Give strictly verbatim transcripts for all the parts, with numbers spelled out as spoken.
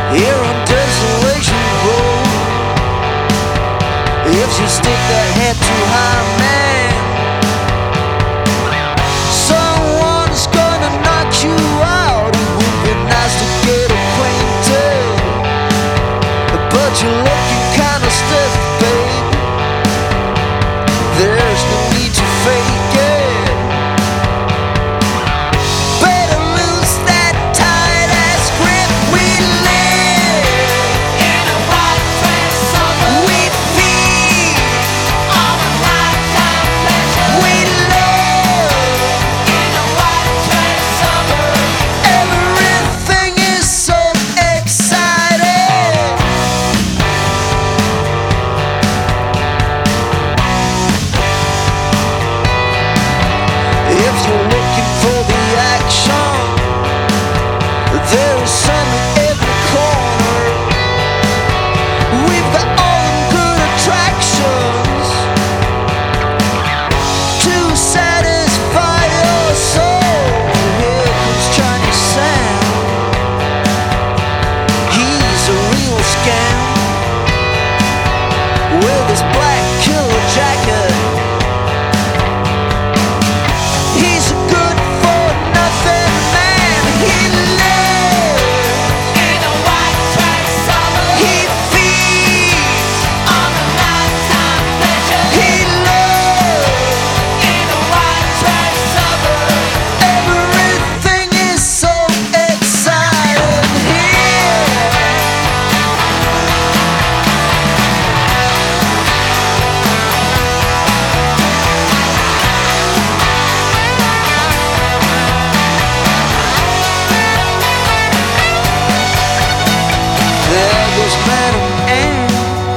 here on Desolation Road. If you stick that head too high, man, someone's gonna knock you out. It would be nice to get acquainted, but you're looking kinda stiff, babe. There's no need to fake it. Better lose that tight ass grip. We live In a white trash summer, we feed on a lifetime pleasure. we love In a white trash summer, everything is so exciting. If you're looking for the action, there is some in every corner. We've got all them good attractions to satisfy your soul. Here comes Chinese Sam. He's a real scam with his black killer jacket. He's a good for nothing man. He lives, in a white trash summer, he feeds, on a lifetime pleasure. he loves. In a white trash summer, Everything is so exciting here. There goes Madam Ann.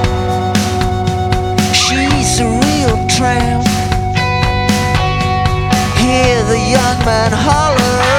She's a real tramp. Hear the young man holler.